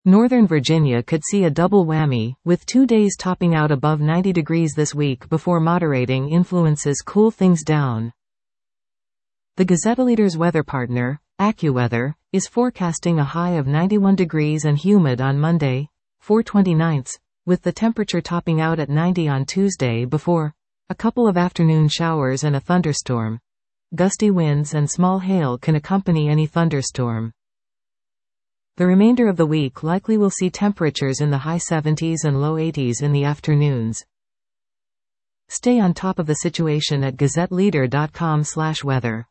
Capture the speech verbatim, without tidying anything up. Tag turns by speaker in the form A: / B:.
A: Northern Virginia could see a double whammy, with two days topping out above ninety degrees this week before moderating influences cool things down. The Gazette-Leader's weather partner, AccuWeather, is forecasting a high of ninety-one degrees and humid on Monday, four twenty-nine, with the temperature topping out at ninety on Tuesday before a couple of afternoon showers and a thunderstorm. Gusty winds and small hail can accompany any thunderstorm. The remainder of the week likely will see temperatures in the high seventies and low eighties in the afternoons. Stay on top of the situation at gazette leader dot com slash weather.